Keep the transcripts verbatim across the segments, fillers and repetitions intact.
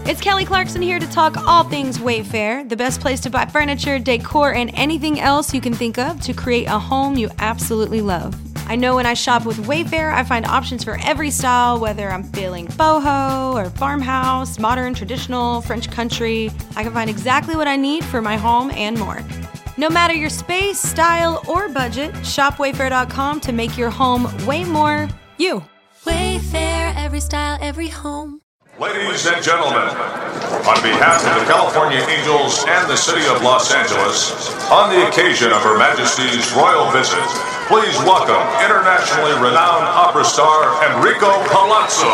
It's Kelly Clarkson here to talk all things Wayfair, the best place to buy furniture, decor, and anything else you can think of to create a home you absolutely love. I know when I shop with Wayfair, I find options for every style, whether I'm feeling boho or farmhouse, modern, traditional, French country. I can find exactly what I need for my home and more. No matter your space, style, or budget, shop wayfair dot com to make your home way more you. Wayfair, every style, every home. Ladies and gentlemen, on behalf of the California Angels and the city of Los Angeles, on the occasion of Her Majesty's royal visit, please welcome internationally renowned opera star Enrico Palazzo.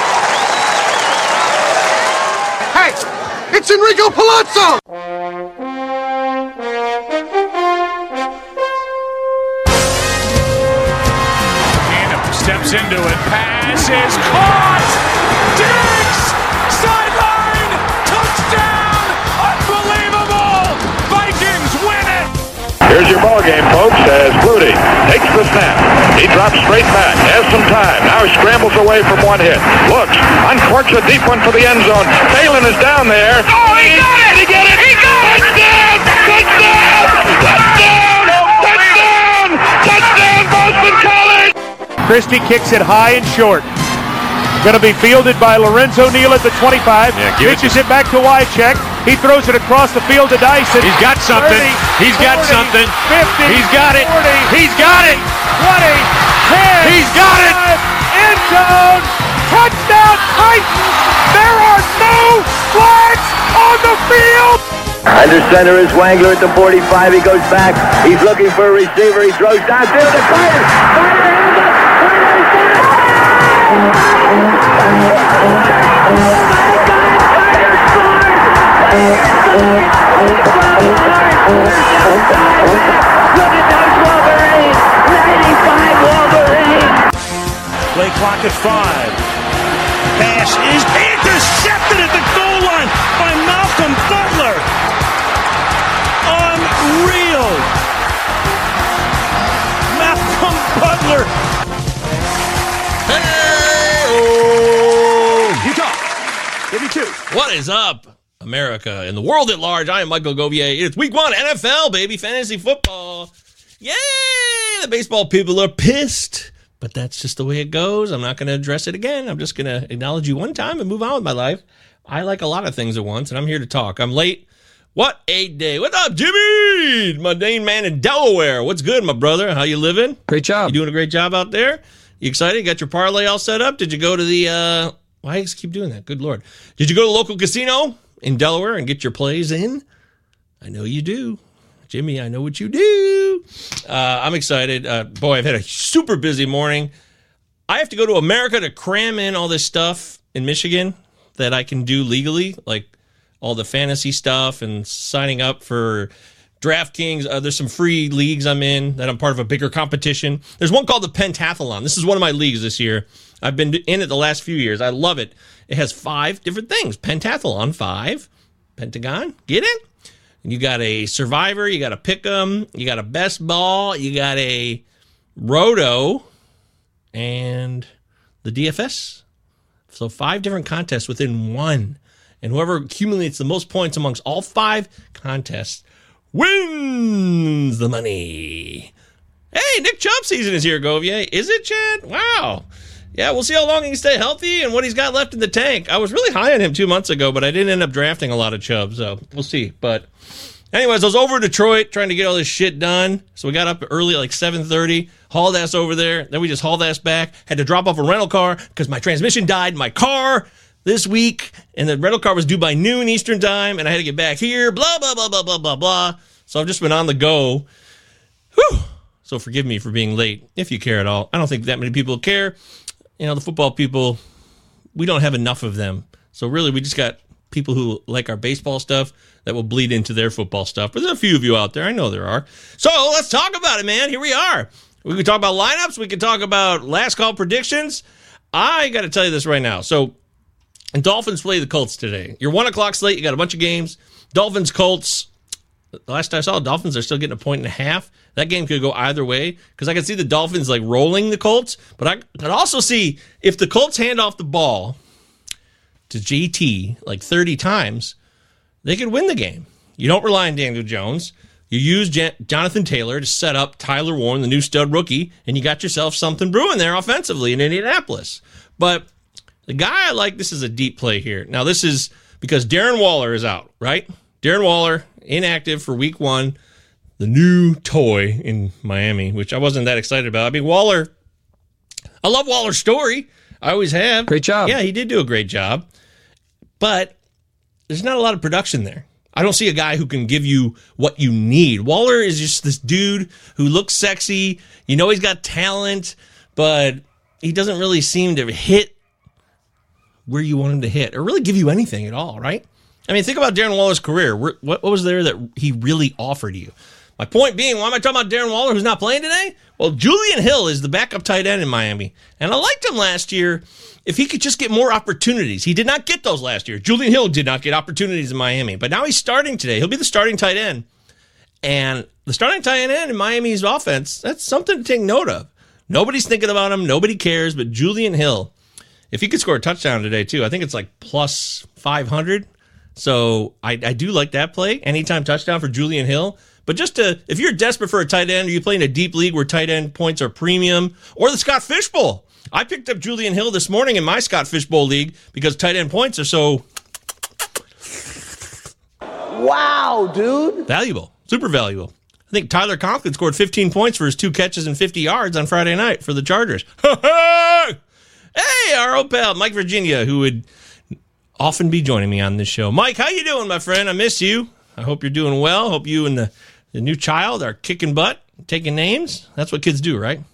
Hey, it's Enrico Palazzo! Tatum steps into it, pass is caught! Diggs! Sideline! Touchdown! Unbelievable! Vikings win it! Here's your ball game, folks, as Flutie takes the snap. He drops straight back, has some time, now scrambles away from one hit. Looks, uncorks a deep one for the end zone. Phelan is down there. Oh, he got it! He got it! He got it! Touchdown! Touchdown! Touchdown! Touchdown! Touchdown, Boston College! Christie kicks it high and short. Going to be fielded by Lorenzo Neal at the twenty-five. Yeah, reaches it, it back to Wycheck. He throws it across the field to Dyson. He's got something. thirty, He's got forty, something. fifty. He's got it. forty, He's got it. twenty, ten. He's got it. End zone. Touchdown Titans. There are no flags on the field. Under center is Wangler at the forty-five. He goes back. He's looking for a receiver. He throws downfield to Carter. Carter hands up. Carter is down. Look at those Wolverines. ninety-five Wolverines. Play clock at five. Pass is intercepted at the goal line by Malcolm Butler. Unreal. Malcolm Butler. Hey-oh! Utah. fifty-two. What is up, America and the world at large? I am Michael Govier. It's week one, N F L, baby, fantasy football. Yay! The baseball people are pissed, but that's just the way it goes. I'm not going to address it again. I'm just going to acknowledge you one time and move on with my life. I like a lot of things at once, and I'm here to talk. I'm late. What a day. What's up, Jimmy? Mundane man in Delaware. What's good, my brother? How you living? Great job. You doing a great job out there? You excited? You got your parlay all set up? Did you go to the, uh, why do you keep doing that? Good Lord. Did you go to the local casino in Delaware and get your plays in? I know you do. Jimmy, I know what you do. Uh, I'm excited. Uh, boy, I've had a super busy morning. I have to go to America to cram in all this stuff in Michigan that I can do legally, like all the fantasy stuff and signing up for DraftKings. Uh, there's some free leagues I'm in that I'm part of a bigger competition. There's one called the Pentathlon. This is one of my leagues this year. I've been in it the last few years. I love it. It has five different things. Pentathlon, five. Pentagon, get it? You got a Survivor, you got a Pick'em, you got a Best Ball, you got a Roto, and the D F S. So five different contests within one. And whoever accumulates the most points amongst all five contests wins the money. Hey, Nick Chubb season is here, Govier. Is it, Chad? Wow. Yeah, we'll see how long he can stay healthy and what he's got left in the tank. I was really high on him two months ago, but I didn't end up drafting a lot of Chubb, so we'll see. But anyways, I was over in Detroit trying to get all this shit done. So we got up early, like seven thirty, hauled ass over there. Then we just hauled ass back. Had to drop off a rental car because my transmission died in my car this week, and the rental car was due by noon Eastern time, and I had to get back here, blah, blah, blah, blah, blah, blah, blah. So I've just been on the go. Whew. So forgive me for being late, if you care at all. I don't think that many people care. You know, the football people, we don't have enough of them. So really, we just got people who like our baseball stuff that will bleed into their football stuff. But there's a few of you out there. I know there are. So let's talk about it, man. Here we are. We can talk about lineups. We can talk about last call predictions. I got to tell you this right now. So, and Dolphins play the Colts today. Your one o'clock slate, you got a bunch of games. Dolphins, Colts. The last I saw, Dolphins are still getting a point and a half. That game could go either way because I can see the Dolphins like rolling the Colts, but I could also see if the Colts hand off the ball to J T like thirty times, they could win the game. You don't rely on Daniel Jones. You use Jan- Jonathan Taylor to set up Tyler Warren, the new stud rookie, and you got yourself something brewing there offensively in Indianapolis. But the guy I like, this is a deep play here. Now, this is because Darren Waller is out, right? Darren Waller, inactive for week one, the new toy in Miami, which I wasn't that excited about. I mean, Waller, I love Waller's story. I always have. Great job. Yeah, he did do a great job. But there's not a lot of production there. I don't see a guy who can give you what you need. Waller is just this dude who looks sexy. You know he's got talent, but he doesn't really seem to hit where you want him to hit or really give you anything at all, right? I mean, think about Darren Waller's career. What, what was there that he really offered you? My point being, why am I talking about Darren Waller who's not playing today? Well, Julian Hill is the backup tight end in Miami, and I liked him last year if he could just get more opportunities. He did not get those last year. Julian Hill did not get opportunities in Miami, but now he's starting today. He'll be the starting tight end. And the starting tight end in Miami's offense, that's something to take note of. Nobody's thinking about him. Nobody cares, but Julian Hill, if he could score a touchdown today too, I think it's like plus five hundred. So I, I do like that play. Anytime touchdown for Julian Hill. But just to, if you're desperate for a tight end, or you play in a deep league where tight end points are premium, or the Scott Fish Bowl. I picked up Julian Hill this morning in my Scott Fish Bowl league because tight end points are so Wow, dude. valuable, super valuable. I think Tyler Conklin scored fifteen points for his two catches and fifty yards on Friday night for the Chargers. Hey, our old pal Mike Virginia, who would often be joining me on this show. Mike, how you doing, my friend? I miss you. I hope you're doing well. Hope you and the, the new child are kicking butt, taking names. That's what kids do, right?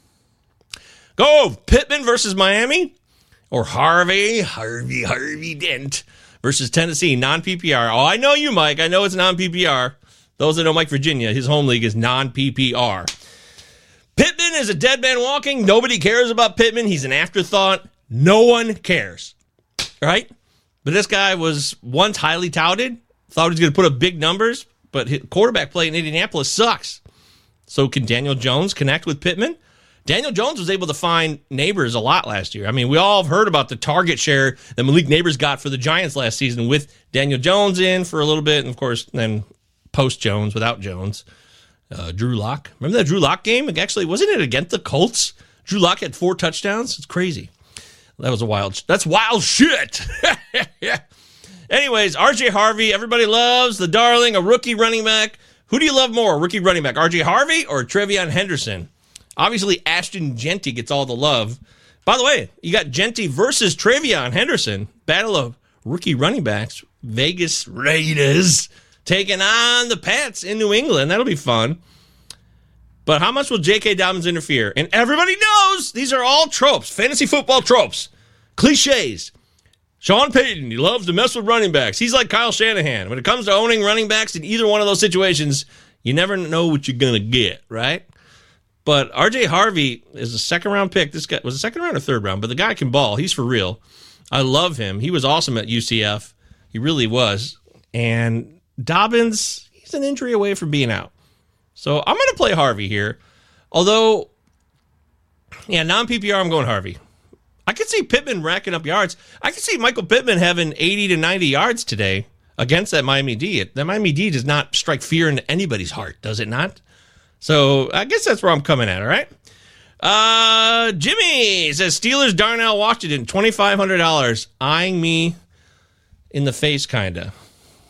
Go Pittman versus Miami, or Harvey, Harvey, Harvey Dent versus Tennessee, non-P P R. Oh, I know you, Mike. I know it's non-P P R. Those that know Mike Virginia, his home league is non-P P R. Pittman is a dead man walking. Nobody cares about Pittman. He's an afterthought. No one cares, right? But this guy was once highly touted. Thought he was going to put up big numbers, but his quarterback play in Indianapolis sucks. So can Daniel Jones connect with Pittman? Daniel Jones was able to find Neighbors a lot last year. I mean, we all have heard about the target share that Malik Neighbors got for the Giants last season with Daniel Jones in for a little bit, and of course, then post-Jones, without Jones, uh, Drew Lock. Remember that Drew Lock game? Actually, wasn't it against the Colts? Drew Lock had four touchdowns. It's crazy. That was a wild, that's wild shit. Yeah. Anyways, R J Harvey, everybody loves the darling, a rookie running back. Who do you love more, rookie running back, R J Harvey or Trevion Henderson? Obviously, Ashton Jeanty gets all the love. By the way, you got Jeanty versus Trevion Henderson. Battle of rookie running backs. Vegas Raiders taking on the Pats in New England. That'll be fun. But how much will J K. Dobbins interfere? And everybody knows these are all tropes, fantasy football tropes, cliches. Sean Payton, he loves to mess with running backs. He's like Kyle Shanahan. When it comes to owning running backs in either one of those situations, you never know what you're going to get, right? But R J Harvey is a second-round pick. This guy was a second round or third round, but the guy can ball. He's for real. I love him. He was awesome at U C F. He really was. And Dobbins, he's an injury away from being out. So I'm going to play Harvey here. Although, yeah, non-P P R, I'm going Harvey. I could see Pittman racking up yards. I could see Michael Pittman having eighty to ninety yards today against that Miami D. That Miami D does not strike fear into anybody's heart, does it not? So I guess that's where I'm coming at, all right? Uh, Jimmy says Steelers Darnell Washington, twenty-five hundred dollars, eyeing me in the face, kind of.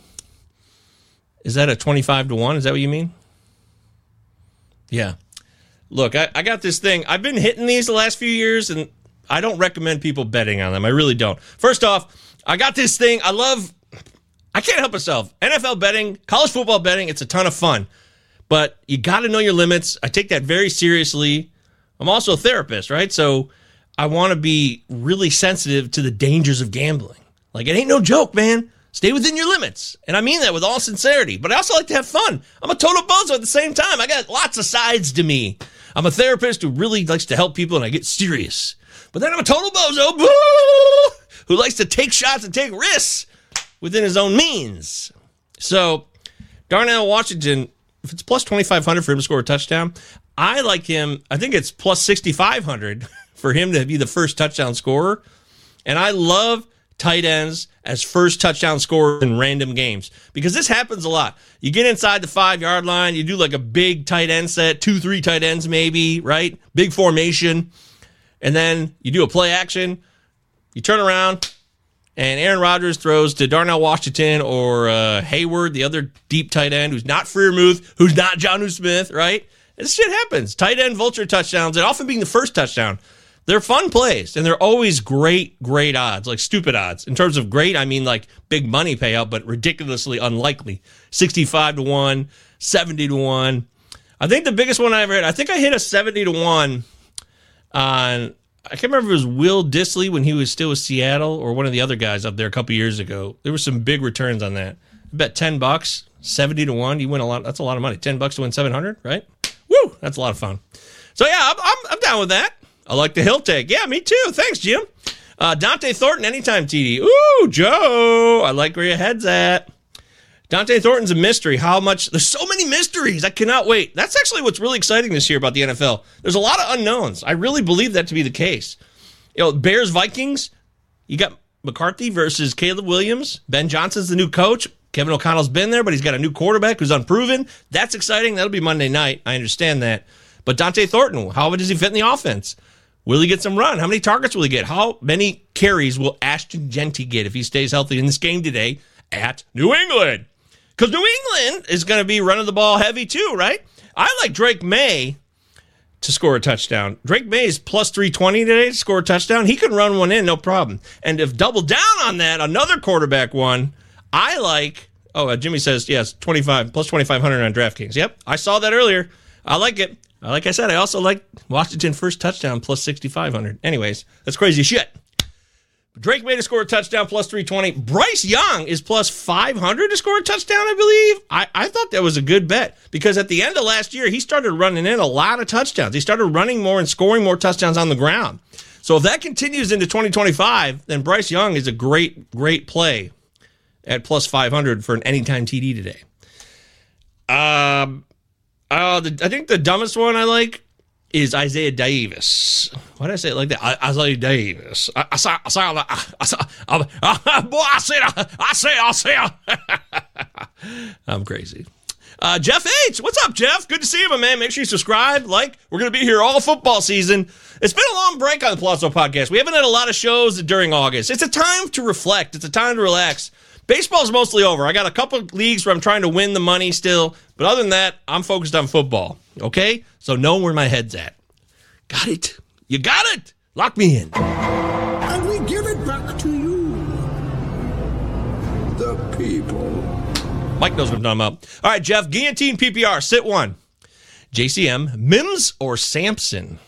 Is that a twenty-five to one? Is that what you mean? Yeah. Look, I, I got this thing. I've been hitting these the last few years, and I don't recommend people betting on them. I really don't. First off, I got this thing. I love, I can't help myself. N F L betting, college football betting, it's a ton of fun. But you got to know your limits. I take that very seriously. I'm also a therapist, right? So I want to be really sensitive to the dangers of gambling. Like, it ain't no joke, man. Stay within your limits. And I mean that with all sincerity. But I also like to have fun. I'm a total bozo at the same time. I got lots of sides to me. I'm a therapist who really likes to help people, and I get serious. But then I'm a total bozo who likes to take shots and take risks within his own means. So Darnell Washington, if it's plus twenty-five hundred for him to score a touchdown, I like him. I think it's plus sixty-five hundred for him to be the first touchdown scorer. And I love tight ends as first touchdown scorers in random games, because this happens a lot. You get inside the five-yard line, you do like a big tight end set, two, three tight ends maybe, right? Big formation, and then you do a play action, you turn around, and Aaron Rodgers throws to Darnell Washington or uh, Hayward, the other deep tight end, who's not Freiermuth, who's not Jonnu Smith, right? This shit happens. Tight end vulture touchdowns, and often being the first touchdown. They're fun plays, and they're always great, great odds, like stupid odds. In terms of great, I mean like big money payout, but ridiculously unlikely. sixty-five to one, seventy to one. I think the biggest one I ever hit, I think I hit a seventy to one on, I can't remember if it was Will Dissly when he was still with Seattle or one of the other guys up there a couple years ago. There were some big returns on that. I bet ten bucks, seventy to one, you win a lot. That's a lot of money. ten bucks to win seven hundred, right? Woo, that's a lot of fun. So yeah, I'm, I'm, I'm down with that. I like the hill take. Yeah, me too. Thanks, Jim. Uh, Dante Thornton, anytime T D. Ooh, Joe. I like where your head's at. Dante Thornton's a mystery. How much? There's so many mysteries. I cannot wait. That's actually what's really exciting this year about the N F L. There's a lot of unknowns. I really believe that to be the case. You know, Bears, Vikings, you got McCarthy versus Caleb Williams. Ben Johnson's the new coach. Kevin O'Connell's been there, but he's got a new quarterback who's unproven. That's exciting. That'll be Monday night. I understand that. But Dante Thornton, how does he fit in the offense? Will he get some run? How many targets will he get? How many carries will Ashton Genty get if he stays healthy in this game today at New England? Because New England is going to be running the ball heavy too, right? I like Drake May to score a touchdown. Drake May is plus three twenty today to score a touchdown. He can run one in, no problem. And if double down on that, another quarterback one, I like, oh, uh, Jimmy says, yes, twenty-five, plus twenty-five hundred on DraftKings. Yep, I saw that earlier. I like it. Like I said, I also like Washington first touchdown plus sixty-five hundred. Anyways, that's crazy shit. Drake May to score a touchdown plus three twenty. Bryce Young is plus five hundred to score a touchdown, I believe. I, I thought that was a good bet because at the end of last year, he started running in a lot of touchdowns. He started running more and scoring more touchdowns on the ground. So if that continues into twenty twenty-five, then Bryce Young is a great, great play at plus five hundred for an anytime T D today. Um... Uh, the, I think the dumbest one I like is Isaiah Davis. Why did I say it like that? I, Isaiah Davis. I, I saw, I saw, I saw, I, I, boy, I said, I said, I said. I'm crazy. Uh, Jeff H. What's up, Jeff? Good to see you, my man. Make sure you subscribe, like. We're going to be here all football season. It's been a long break on the Palazzo Podcast. We haven't had a lot of shows during August. It's a time to reflect. It's a time to relax. Baseball's mostly over. I got a couple of leagues where I'm trying to win the money still. But other than that, I'm focused on football. Okay? So know where my head's at. Got it? You got it? Lock me in. And we give it back to you, the people. Mike knows what I'm talking about. All right, Jeff. Guillotine P P R. Sit one. J C M. Mims or Sampson?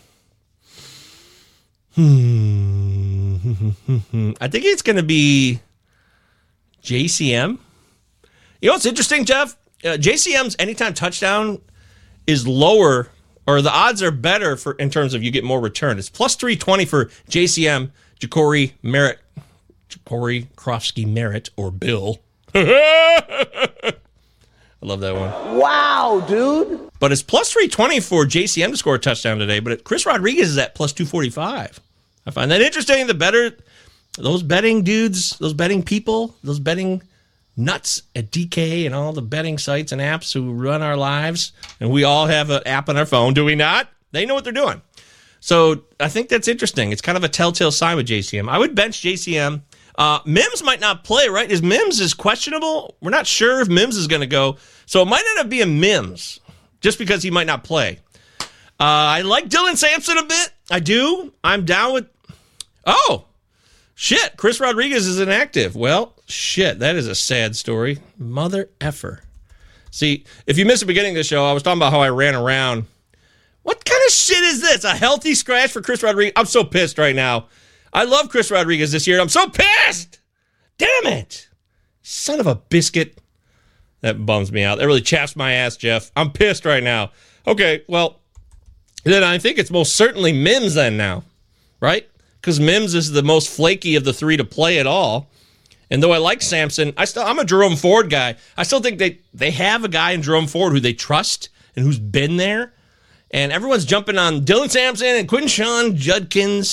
Hmm. I think it's going to be J C M. You know what's interesting, Jeff? Uh, J C M's anytime touchdown is lower, or the odds are better for in terms of you get more return. It's plus three twenty for J C M, Ja'Cory Merritt, Ja'Cory Krofsky Merritt, or Bill. I love that one. Wow, dude. But it's plus three twenty for J C M to score a touchdown today, but Chris Rodriguez is at plus two forty-five. I find that interesting. The better, those betting dudes, those betting people, those betting nuts at D K and all the betting sites and apps who run our lives, and we all have an app on our phone, do we not? They know what they're doing. So I think that's interesting. It's kind of a telltale sign with J C M. I would bench J C M. Uh, Mims might not play, right? Is Mims is questionable? We're not sure if Mims is going to go. So it might end up being Mims just because he might not play. Uh, I like Dylan Sampson a bit. I do. I'm down with... Oh, shit. Chris Rodriguez is inactive. Well, shit. That is a sad story. Mother effer. See, if you missed the beginning of the show, I was talking about how I ran around. What kind of shit is this? A healthy scratch for Chris Rodriguez? I'm so pissed right now. I love Chris Rodriguez this year. I'm so pissed. Damn it. Son of a biscuit. That bums me out. That really chaps my ass, Jeff. I'm pissed right now. Okay, well, then I think it's most certainly Mims then now, right? Because Mims is the most flaky of the three to play at all. And though I like Sampson, I still, I'm a Jerome Ford guy. I still think they, they have a guy in Jerome Ford who they trust and who's been there. And everyone's jumping on Dylan Sampson and Quinshon Judkins.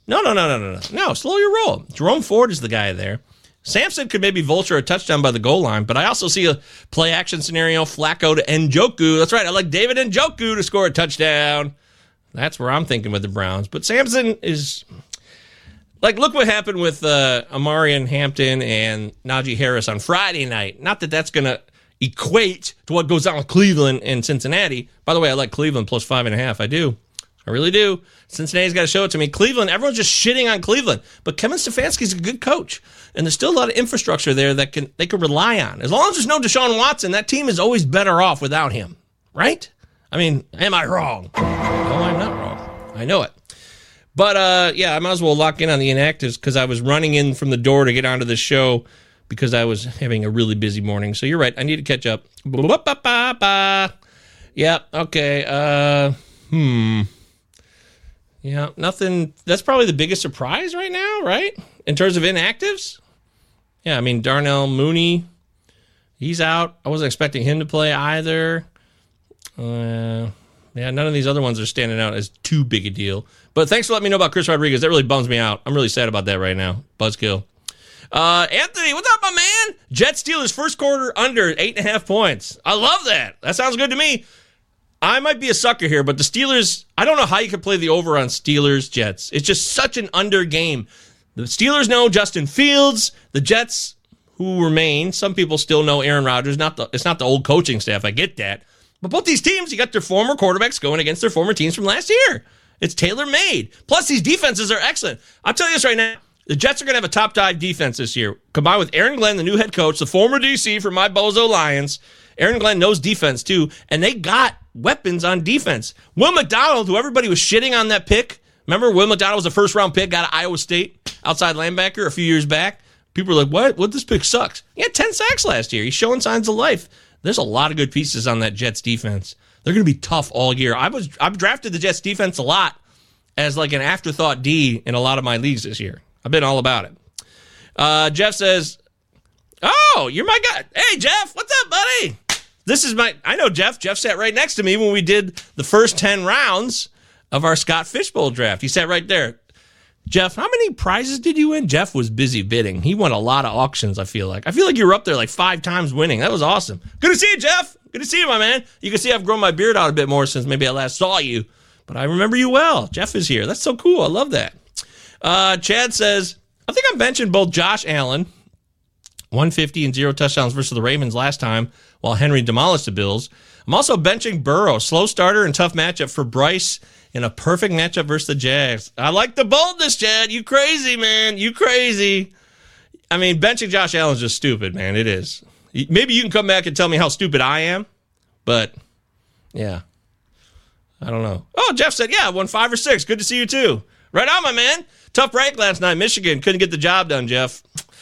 No, no, no, no, no, no. No, slow your roll. Jerome Ford is the guy there. Samson could maybe vulture a touchdown by the goal line, but I also see a play-action scenario, Flacco to Njoku. That's right, I like David Njoku to score a touchdown. That's where I'm thinking with the Browns. But Samson is... Like, look what happened with uh, Amarian Hampton and Najee Harris on Friday night. Not that that's going to equate to what goes on with Cleveland and Cincinnati. By the way, I like Cleveland plus five and a half. I do. I really do. Cincinnati's got to show it to me. Cleveland, everyone's just shitting on Cleveland. But Kevin Stefanski's a good coach. And there's still a lot of infrastructure there that can they can rely on. As long as there's no Deshaun Watson, that team is always better off without him. Right? I mean, am I wrong? No, I'm not wrong. I know it. But, uh, yeah, I might as well lock in on the inactives because I was running in from the door to get onto the show because I was having a really busy morning. So you're right. I need to catch up. Yeah, okay. Uh, hmm. Yeah, nothing. That's probably the biggest surprise right now, right? In terms of inactives? Yeah, I mean, Darnell Mooney, he's out. I wasn't expecting him to play either. Uh, yeah, none of these other ones are standing out as too big a deal. But thanks for letting me know about Chris Rodriguez. That really bums me out. I'm really sad about that right now. Buzzkill. Uh, Anthony, what's up, my man? Jets Steelers first quarter under eight and a half points. I love that. That sounds good to me. I might be a sucker here, but the Steelers, I don't know how you can play the over on Steelers Jets. It's just such an under game. The Steelers know Justin Fields. The Jets, who remain, some people still know Aaron Rodgers. Not the, it's not the old coaching staff. I get that. But both these teams, you got their former quarterbacks going against their former teams from last year. It's tailor-made. Plus, these defenses are excellent. I'll tell you this right now. The Jets are going to have a top-dive defense this year. Combined with Aaron Glenn, the new head coach, the former D C for my Bozo Lions. Aaron Glenn knows defense, too. And they got weapons on defense. Will McDonald, who everybody was shitting on that pick. Remember, Will McDonald was a first-round pick out of Iowa State, outside linebacker a few years back. People were like, what? What? This pick sucks. He had ten sacks last year. He's showing signs of life. There's a lot of good pieces on that Jets defense. They're going to be tough all year. I was I've drafted the Jets defense a lot as like an afterthought D in a lot of my leagues this year. I've been all about it. Uh, Jeff says, oh, you're my guy. Hey, Jeff, what's up, buddy? This is my, I know Jeff. Jeff sat right next to me when we did the first ten rounds of our Scott Fishbowl draft. He sat right there. Jeff, how many prizes did you win? Jeff was busy bidding. He won a lot of auctions, I feel like. I feel like you were up there like five times winning. That was awesome. Good to see you, Jeff. Good to see you, my man. You can see I've grown my beard out a bit more since maybe I last saw you. But I remember you well. Jeff is here. That's so cool. I love that. Uh, Chad says, I think I'm benching both Josh Allen, one fifty and zero touchdowns versus the Ravens last time, while Henry demolished the Bills. I'm also benching Burrow, slow starter and tough matchup for Bryce in a perfect matchup versus the Jags. I like the boldness, Chad. You crazy, man. You crazy. I mean, benching Josh Allen is just stupid, man. It is. Maybe you can come back and tell me how stupid I am, but yeah. I don't know. Oh, Jeff said, yeah, I won five or six. Good to see you, too. Right on, my man. Tough break last night. Michigan couldn't get the job done, Jeff.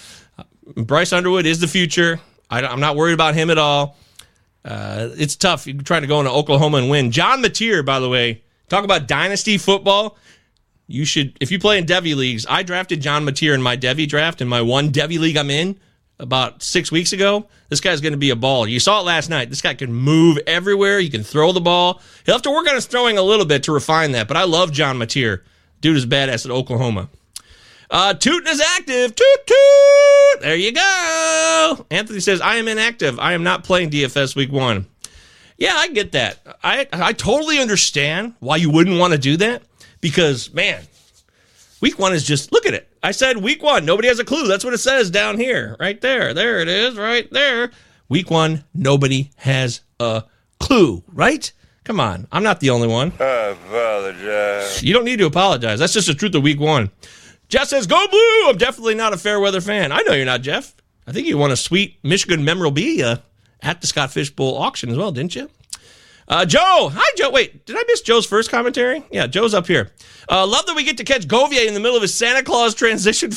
Bryce Underwood is the future. I, I'm not worried about him at all. Uh, it's tough. You're trying to go into Oklahoma and win. John Mateer, by the way, talk about dynasty football. You should, if you play in Devy leagues, I drafted John Mateer in my Devy draft, in my one Devy league I'm in about six weeks ago. This guy's going to be a baller. You saw it last night. This guy can move everywhere. He can throw the ball. He'll have to work on his throwing a little bit to refine that, but I love John Mateer. Dude is badass at Oklahoma. Uh, Tootin is active. Toot, toot. There you go. Anthony says, I am inactive. I am not playing D F S week one. Yeah, I get that. I, I totally understand why you wouldn't want to do that because, man, week one is just, look at it. I said week one. Nobody has a clue. That's what it says down here. Right there. There it is. Right there. Week one. Nobody has a clue. Right? Come on. I'm not the only one. I apologize. You don't need to apologize. That's just the truth of week one. Jeff says, go blue. I'm definitely not a fair weather fan. I know you're not, Jeff. I think you won a sweet Michigan memorabilia at the Scott Fishbowl auction as well, didn't you? Uh, Joe. Hi, Joe. Wait, did I miss Joe's first commentary? Yeah, Joe's up here. Uh, love that we get to catch Govier in the middle of his Santa Claus transition.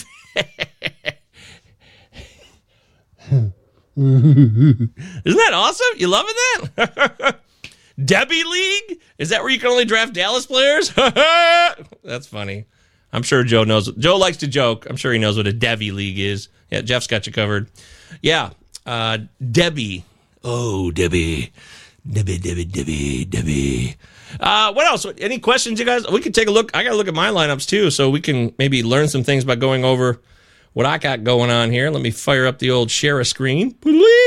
Isn't that awesome? You loving that? Debbie League? Is that where you can only draft Dallas players? That's funny. I'm sure Joe knows. Joe likes to joke. I'm sure he knows what a Debbie League is. Yeah, Jeff's got you covered. Yeah, uh, Debbie. Oh, Debbie. Debbie, Debbie, Debbie, Debbie. Uh, what else? Any questions, you guys? We can take a look. I got to look at my lineups, too, so we can maybe learn some things by going over what I got going on here. Let me fire up the old share a screen.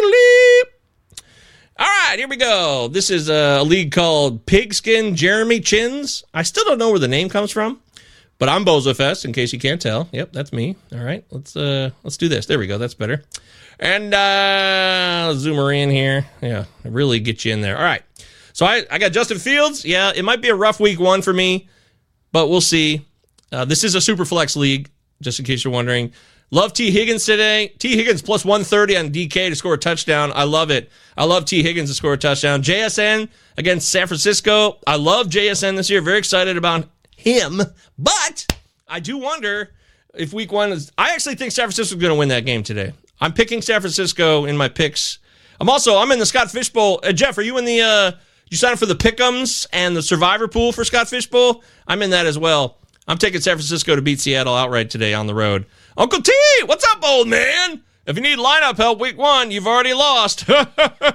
All right, here we go. This is a league called Pigskin Jeremy Chins. I still don't know where the name comes from, but I'm Bozo Fest, in case you can't tell. Yep, that's me. All right, let's uh, let's do this. There we go. That's better. And uh, zoom her in here. Yeah, really get you in there. All right. So I, I got Justin Fields. Yeah, it might be a rough week one for me, but we'll see. Uh, this is a super flex league, just in case you're wondering. Love T. Higgins today. T. Higgins plus one thirty on D K to score a touchdown. I love it. I love T. Higgins to score a touchdown. J S N against San Francisco. I love J S N this year. Very excited about him. But I do wonder if week one is... I actually think San Francisco is going to win that game today. I'm picking San Francisco in my picks. I'm also... I'm in the Scott Fish Bowl. Uh, Jeff, are you in the... Uh, you signed up for the Pick'ems and the Survivor Pool for Scott Fish Bowl? I'm in that as well. I'm taking San Francisco to beat Seattle outright today on the road. Uncle T, what's up, old man? If you need lineup help week one, you've already lost. I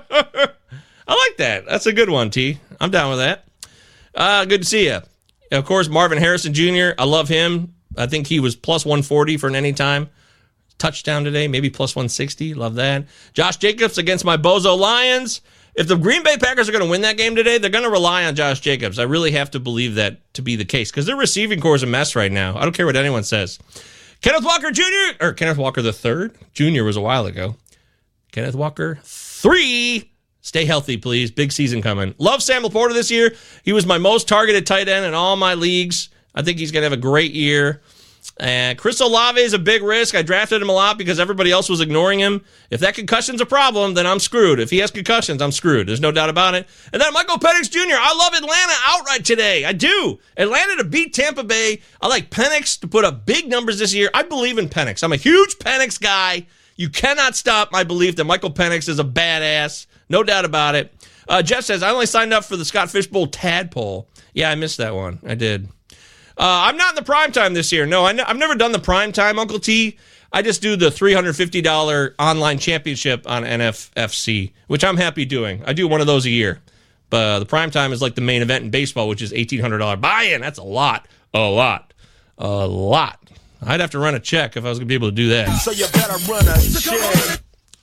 like that. That's a good one, T. I'm down with that. Uh, good to see you. Of course, Marvin Harrison Junior I love him. I think he was plus one forty for an anytime touchdown today, maybe plus one sixty. Love that. Josh Jacobs against my Bozo Lions. If the Green Bay Packers are going to win that game today, they're going to rely on Josh Jacobs. I really have to believe that to be the case because their receiving core is a mess right now. I don't care what anyone says. Kenneth Walker Junior, or Kenneth Walker the third. Junior was a while ago. Kenneth Walker three. Stay healthy, please. Big season coming. Love Sam Laporta this year. He was my most targeted tight end in all my leagues. I think he's going to have a great year. And Chris Olave is a big risk. I drafted him a lot because everybody else was ignoring him. If that concussion's a problem, then I'm screwed. If he has concussions, I'm screwed. There's no doubt about it. And then Michael Penix Junior I love Atlanta outright today. I do. Atlanta to beat Tampa Bay. I like Penix to put up big numbers this year. I believe in Penix. I'm a huge Penix guy. You cannot stop my belief that Michael Penix is a badass. No doubt about it. Uh, Jeff says, I only signed up for the Scott Fish Bowl tadpole. Yeah, I missed that one. I did. Uh, I'm not in the prime time this year. No, I n- I've never done the prime time, Uncle T. I just do the three hundred fifty dollars online championship on N F F C, which I'm happy doing. I do one of those a year. But uh, the prime time is like the main event in baseball, which is eighteen hundred dollars buy-in. That's a lot. A lot. A lot. I'd have to run a check if I was going to be able to do that. So you better run a check.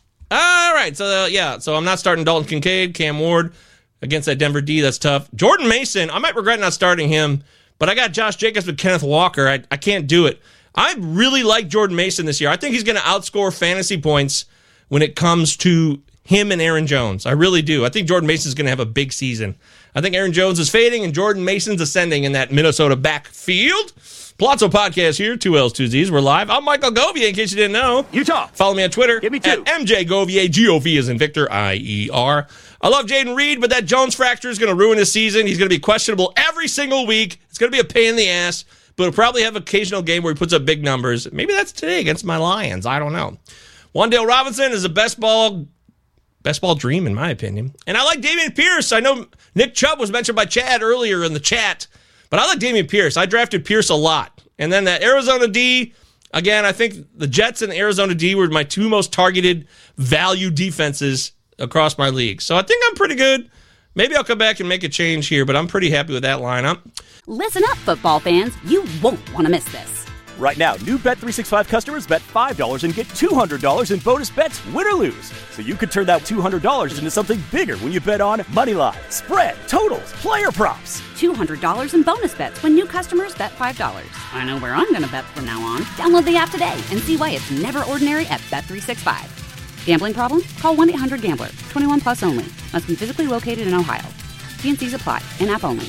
All right. So, uh, yeah. So I'm not starting Dalton Kincaid, Cam Ward against that Denver D. That's tough. Jordan Mason, I might regret not starting him. But I got Josh Jacobs with Kenneth Walker. I, I can't do it. I really like Jordan Mason this year. I think he's going to outscore fantasy points when it comes to him and Aaron Jones. I really do. I think Jordan Mason's going to have a big season. I think Aaron Jones is fading and Jordan Mason's ascending in that Minnesota backfield. Palazzo Podcast here, two L's, two Z's. We're live. I'm Michael Govier, in case you didn't know. Utah. Follow me on Twitter. Give me two. At M J Govier, G O V as in Victor, I E R. I love Jaden Reed, but that Jones fracture is going to ruin his season. He's going to be questionable every single week. It's going to be a pain in the ass, but he'll probably have an occasional game where he puts up big numbers. Maybe that's today against my Lions. I don't know. Wan'Dale Robinson is a best ball, best ball dream, in my opinion. And I like Dameon Pierce. I know Nick Chubb was mentioned by Chad earlier in the chat, but I like Dameon Pierce. I drafted Pierce a lot. And then that Arizona D, again, I think the Jets and the Arizona D were my two most targeted value defenses across my league. So I think I'm pretty good. Maybe I'll come back and make a change here, but I'm pretty happy with that lineup. Listen up, football fans. You won't want to miss this. Right now, new Bet three sixty-five customers bet five dollars and get two hundred dollars in bonus bets, win or lose. So you could turn that two hundred dollars into something bigger when you bet on money line, spread, totals, player props. two hundred dollars in bonus bets when new customers bet five dollars. I know where I'm going to bet from now on. Download the app today and see why it's never ordinary at Bet three sixty-five. Gambling problem? Call one eight hundred gambler. twenty-one plus only. Must be physically located in Ohio. T and C's apply. In-app only.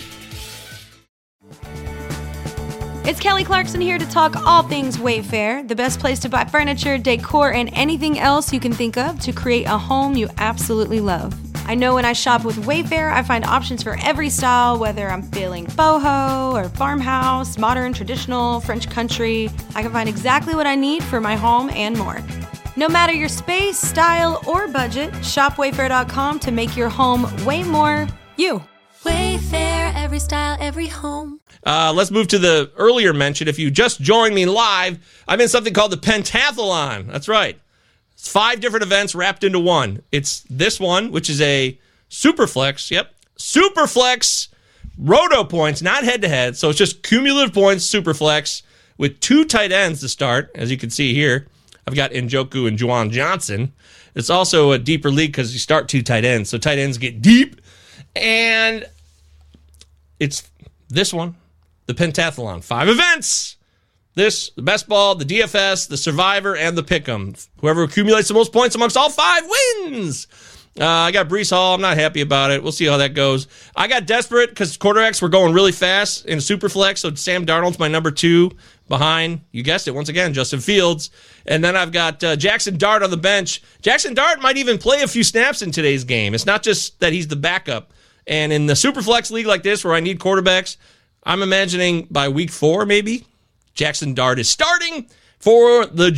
It's Kelly Clarkson here to talk all things Wayfair, the best place to buy furniture, decor, and anything else you can think of to create a home you absolutely love. I know when I shop with Wayfair, I find options for every style, whether I'm feeling boho or farmhouse, modern, traditional, French country. I can find exactly what I need for my home and more. No matter your space, style, or budget, shop wayfair dot com to make your home way more you. Wayfair, every style, every home. Uh, let's move to the earlier mention. If you just joined me live, I'm in something called the Pentathlon. That's right. It's five different events wrapped into one. It's this one, which is a Superflex, yep. Superflex roto points, not head-to-head. So it's just cumulative points, Superflex, with two tight ends to start, as you can see here. I've got Njoku and Juwan Johnson. It's also a deeper league because you start two tight ends, so tight ends get deep. And it's this one, the Pentathlon. Five events. This, the Best Ball, the D F S, the Survivor, and the Pick'em. Whoever accumulates the most points amongst all five wins. Uh, I got Breece Hall. I'm not happy about it. We'll see how that goes. I got desperate because quarterbacks were going really fast in Superflex, so Sam Darnold's my number two behind, you guessed it, once again, Justin Fields. And then I've got uh, Jackson Dart on the bench. Jackson Dart might even play a few snaps in today's game. It's not just that he's the backup. And in the Superflex league like this where I need quarterbacks, I'm imagining by week four maybe, Jackson Dart is starting for the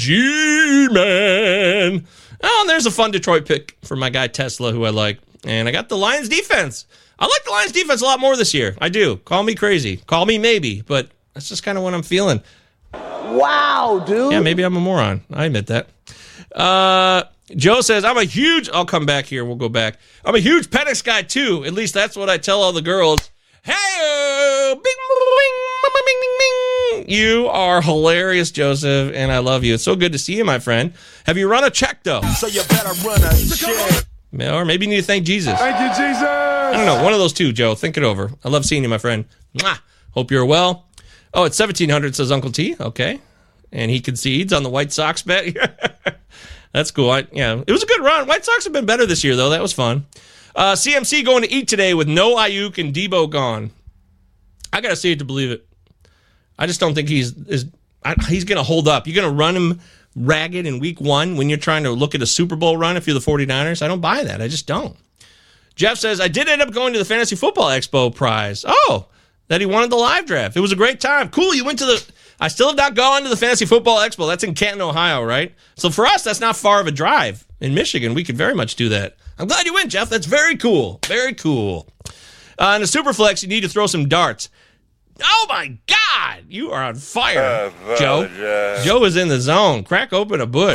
G-Man. Oh, and there's a fun Detroit pick for my guy Tesla, who I like. And I got the Lions defense. I like the Lions defense a lot more this year. I do. Call me crazy. Call me maybe. But that's just kind of what I'm feeling. Wow, dude. Yeah, maybe I'm a moron. I admit that. Uh, Joe says, I'm a huge... I'll come back here. We'll go back. I'm a huge Penix guy, too. At least that's what I tell all the girls. Hey, bing, bing, bing, bing, bing, bing. You are hilarious, Joseph, and I love you. It's so good to see you, my friend. Have you run a check, though? So you better run a check. Or maybe you need to thank Jesus. Thank you, Jesus. I don't know. One of those two, Joe. Think it over. I love seeing you, my friend. Mwah. Hope you're well. Oh, it's seventeen hundred, says Uncle T. Okay. And he concedes on the White Sox bet. That's cool. I, yeah, it was a good run. White Sox have been better this year, though. That was fun. Uh, C M C going to eat today with no Ayuk and Debo gone. I got to see it to believe it. I just don't think he's is I, he's going to hold up. You're going to run him ragged in week one when you're trying to look at a Super Bowl run if you're the 49ers. I don't buy that. I just don't. Jeff says, I did end up going to the Fantasy Football Expo prize. Oh, that he wanted the live draft. It was a great time. Cool, you went to the... I still have not gone to the Fantasy Football Expo. That's in Canton, Ohio, right? So for us, that's not far of a drive. In Michigan, we could very much do that. I'm glad you went, Jeff. That's very cool. Very cool. Uh, in the Superflex, you need to throw some darts. Oh, my God. You are on fire, uh, Joe. Uh, Joe is in the zone. Crack open a bush.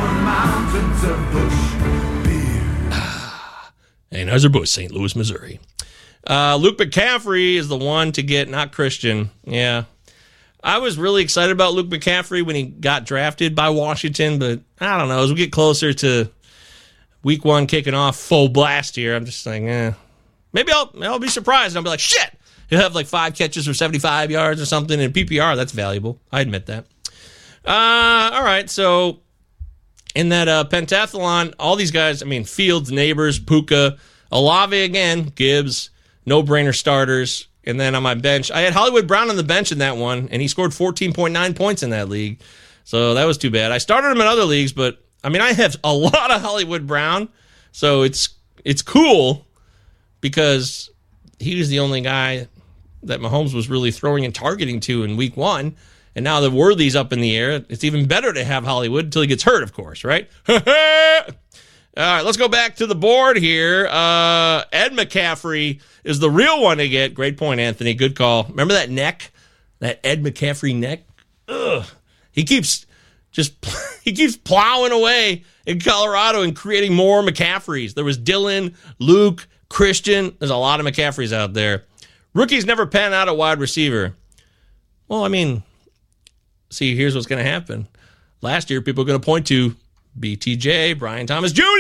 Anheuser-Busch, Saint Louis, Missouri. Uh, Luke McCaffrey is the one to get, not Christian. Yeah. I was really excited about Luke McCaffrey when he got drafted by Washington, but I don't know. As we get closer to week one kicking off full blast here, I'm just like, eh. Maybe I'll, I'll be surprised. I'll be like, shit. He'll have like five catches for seventy-five yards or something. In P P R, that's valuable. I admit that. Uh, all right, so in that uh, pentathlon, all these guys, I mean, Fields, Neighbors, Puka, Olave again, Gibbs, no-brainer starters. And then on my bench, I had Hollywood Brown on the bench in that one, and he scored fourteen point nine points in that league. So that was too bad. I started him in other leagues, but, I mean, I have a lot of Hollywood Brown, so it's it's cool because he was the only guy that Mahomes was really throwing and targeting to in week one. And now the Worthy's up in the air. It's even better to have Hollywood until he gets hurt, of course, right? All right, let's go back to the board here. Uh, Ed McCaffrey is the real one to get. Great point, Anthony. Good call. Remember that neck? That Ed McCaffrey neck? Ugh. He keeps just he keeps plowing away in Colorado and creating more McCaffreys. There was Dylan, Luke, Christian. There's a lot of McCaffreys out there. Rookies never pan out at wide receiver. Well, I mean, see, here's what's going to happen. Last year, people are going to point to B T J, Brian Thomas Junior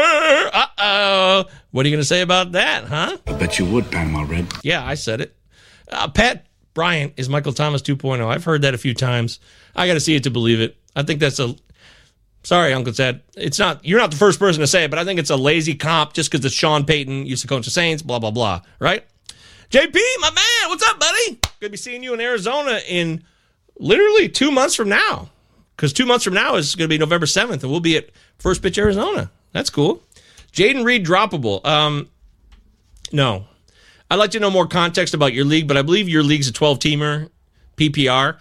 Uh-oh. What are you going to say about that, huh? I bet you would, Panama Red. Yeah, I said it. Uh, Pat Bryant is Michael Thomas two point oh. I've heard that a few times. I got to see it to believe it. I think that's a... Sorry, Uncle Ted. It's not. You're not the first person to say it, but I think it's a lazy comp just because it's Sean Payton, used to coach the Saints, blah, blah, blah, right? J P, my man, what's up, buddy? Good to be seeing you in Arizona in literally two months from now. Because two months from now is going to be November seventh, and we'll be at First Pitch Arizona. That's cool. Jaden Reed droppable. Um, no. I'd like to know more context about your league, but I believe your league's a twelve-teamer, P P R.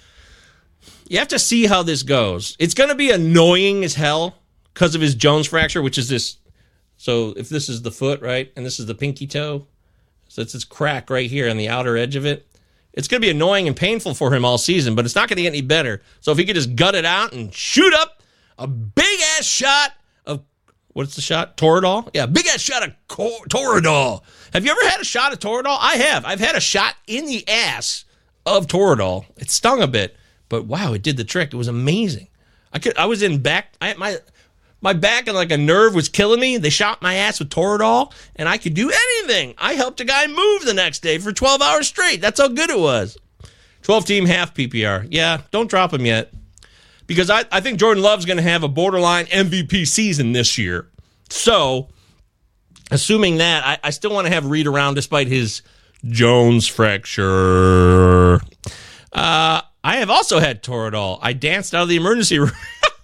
You have to see how this goes. It's going to be annoying as hell because of his Jones fracture, which is this. So if this is the foot, right, and this is the pinky toe, so it's this crack right here on the outer edge of it. It's going to be annoying and painful for him all season, but it's not going to get any better. So if he could just gut it out and shoot up a big-ass shot of What's the shot? Toradol? Yeah, big-ass shot of cor- Toradol. Have you ever had a shot of Toradol? I have. I've had a shot in the ass of Toradol. It stung a bit, but wow, it did the trick. It was amazing. I could. I was in back. I my my back and like a nerve was killing me. They shot my ass with Toradol, and I could do anything. I helped a guy move the next day for twelve hours straight. That's how good it was. twelve-team half P P R. Yeah, don't drop him yet. Because I, I think Jordan Love's going to have a borderline M V P season this year. So, assuming that, I, I still want to have Reed around despite his Jones fracture. Uh, I have also had Toradol. I danced out of the emergency room.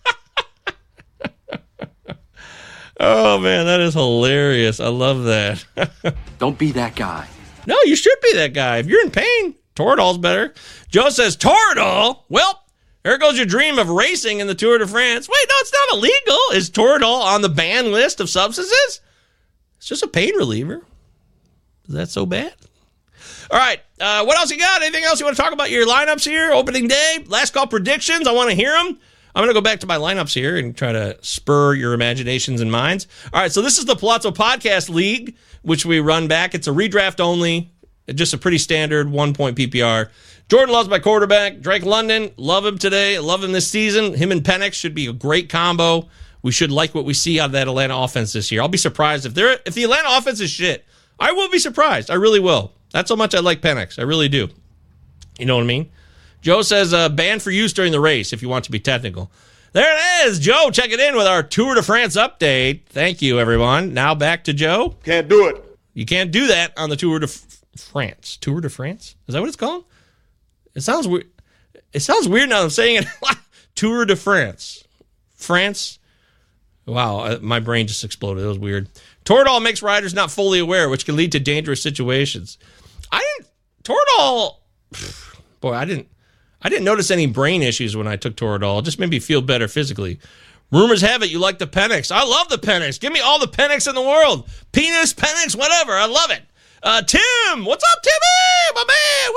Oh, man, that is hilarious. I love that. Don't be that guy. No, you should be that guy. If you're in pain, Toradol's better. Joe says, Toradol? Well, there goes your dream of racing in the Tour de France. Wait, no, it's not illegal. Is Toradol on the ban list of substances? It's just a pain reliever. Is that so bad? All right, uh, what else you got? Anything else you want to talk about your lineups here? Opening day, last call predictions. I want to hear them. I'm going to go back to my lineups here and try to spur your imaginations and minds. All right, so this is the Palazzo Podcast League, which we run back. It's a redraft only, just a pretty standard one-point P P R. Jordan Love's my quarterback. Drake London, love him today. Love him this season. Him and Penix should be a great combo. We should like what we see out of that Atlanta offense this year. I'll be surprised if they're if the Atlanta offense is shit. I will be surprised. I really will. That's how much I like Penix. I really do. You know what I mean? Joe says, uh, ban for use during the race, if you want to be technical. There it is. Joe, check it in with our Tour de France update. Thank you, everyone. Now back to Joe. Can't do it. You can't do that on the Tour de F- France. Tour de France? Is that what it's called? It sounds weird. It sounds weird now I'm saying it. Tour de France. France. Wow, uh, my brain just exploded. It was weird. Toradol makes riders not fully aware, which can lead to dangerous situations. I didn't. Toradol. Boy, I didn't. I didn't notice any brain issues when I took Toradol. It just made me feel better physically. Rumors have it you like the Penix. I love the Penix. Give me all the Penix in the world. Penis, Penix, whatever. I love it. Uh, Tim, what's up, Timmy? My